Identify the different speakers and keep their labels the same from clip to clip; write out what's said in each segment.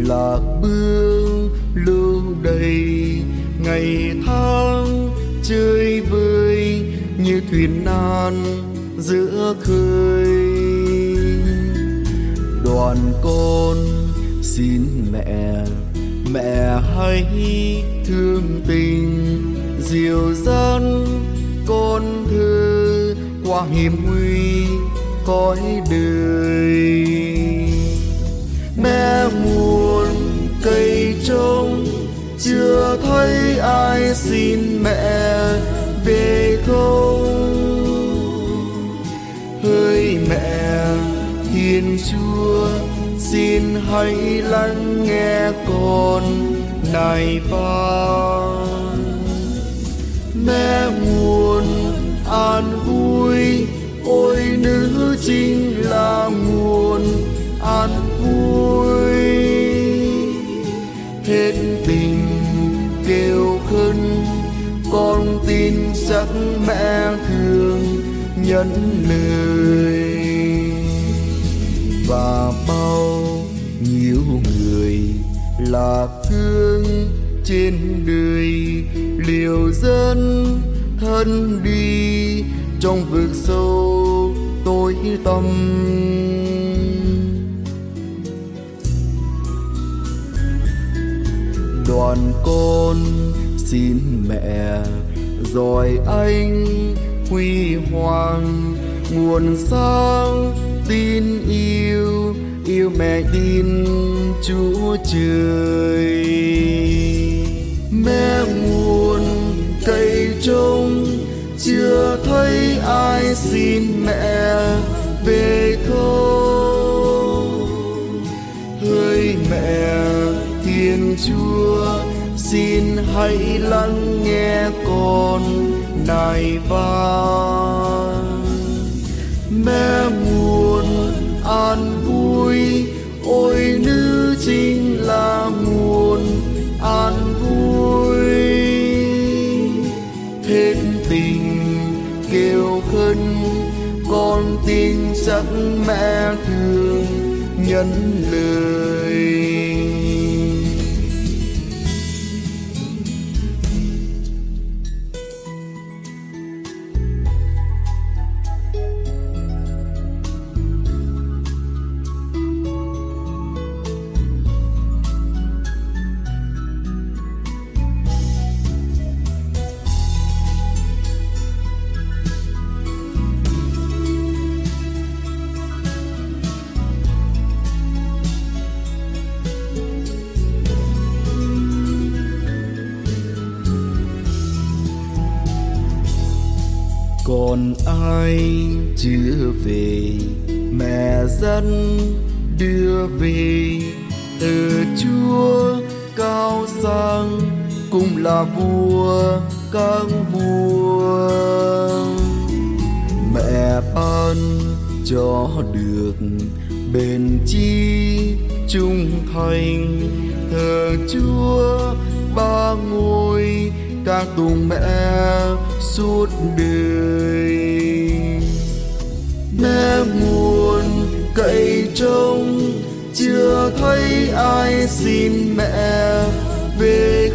Speaker 1: lạc bước lưu đầy, ngày tháng chơi vơi như thuyền nan giữa khơi. Đoàn con xin mẹ, mẹ hãy thương tình dìu dắt con thơ qua hiểm nguy cõi đời. Mẹ muôn cây trông chưa thấy ai, xin mẹ về không. Hỡi mẹ Thiên Chúa, xin hãy lắng nghe con này vang. Mẹ nguồn an vui, ôi nữ chính là nguồn an vui. Hết tình kêu khấn, con tin chắc mẹ thương nhận lời. Và bao nhiêu người lạc thương trên đời, liều dân thân đi trong vực sâu tối tăm. Đoàn con xin mẹ dõi ánh huy hoàng, nguồn sáng tin yêu, yêu mẹ tin Chúa Trời. Mẹ nguồn cây trông chưa thấy ai, xin mẹ về không. Hỡi mẹ Thiên Chúa, xin hãy lắng nghe con này vang. Mẹ nguồn an vui, ôi nữ chính là nguồn an vui. Hết tình kêu khấn, con tin chắc mẹ thương nhận lời. Còn ai chưa về, mẹ dẫn đưa về. Từ Chúa cao sang cũng là vua các vua. Mẹ ban cho được bền chí trung thành, thờ Chúa ba ngôi ca tụng mẹ suốt đời. Mẹ nguồn cậy trông chưa thấy ai, xin mẹ về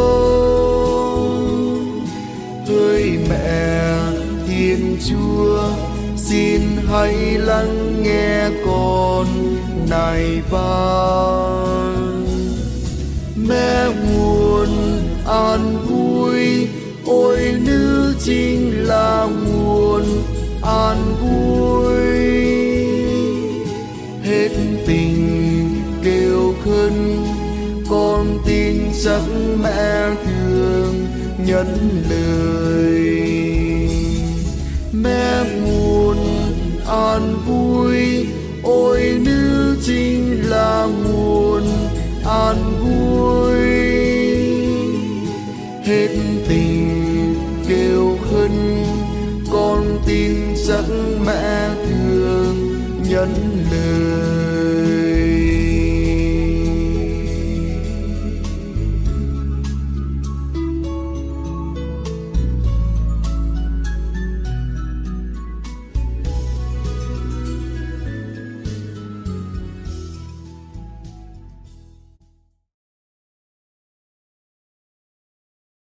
Speaker 1: không. Hỡi mẹ Thiên Chúa, xin hãy lắng nghe con này vang. Mẹ nguồn an vui, ôi nữ chính là nguồn an vui. Hết tình kêu khấn, con tin chắc mẹ thương nhận lời. Mẹ nguồn an vui, ôi nữ chính là nguồn an vui. Hết tình kêu khấn, con tin chắc mẹ thương nhận lời.